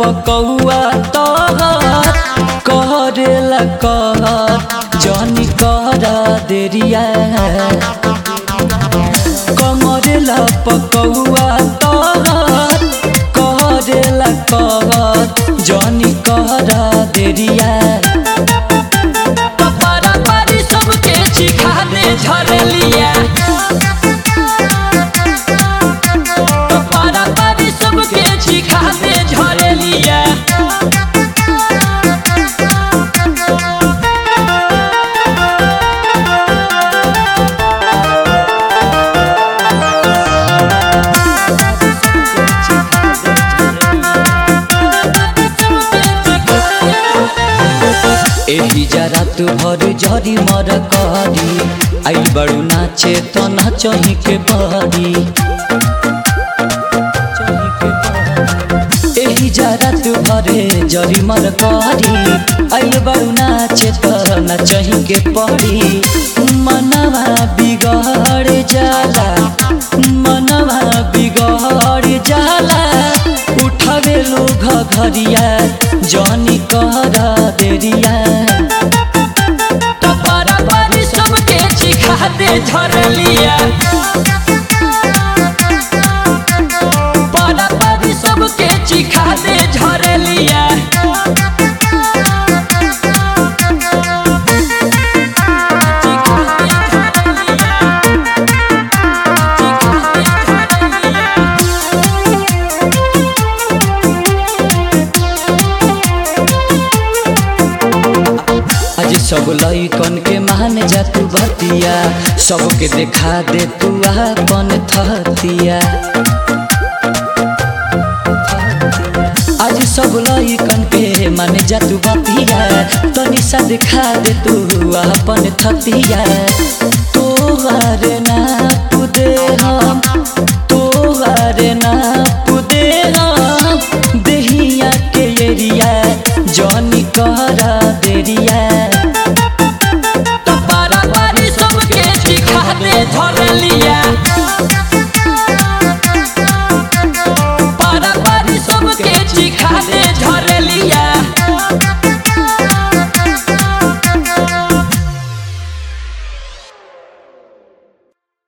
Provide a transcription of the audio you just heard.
पकौआ तहत करेला कहत जानी करा देरिया कमरेला पकौआ तहत करेला कहत जानी करा देरिया पपरा पारी सबके चिखा दे झरलिया पपरा पारी सबके चिखा दे झरलिया एही जरा तू भर झरी मर करी आई बड़ू नाचे तो नाचही के परी एही जरा तू भरे झरी मर करी आई बड़ू नाचे तो नाचही के परी मनवा बिगड़ जाला मनवा बिगड़ जाला उठावे लोग घरिया जानी करा देरिया टपरा पारी सबके चिखा दे झरलिया परा पारी सबके चिखा दे झरलिया आज सब लइकन के मान जा तू बतिया सबके देखा दे तू अपन थतिया आज सब लइकन के मान जा तू बतिया तनी सा देखा दे तू अपन थतिया तोहार ना पुदे हम तोहार ना पुदे हम देहिया के एरिया जानी करा देरिया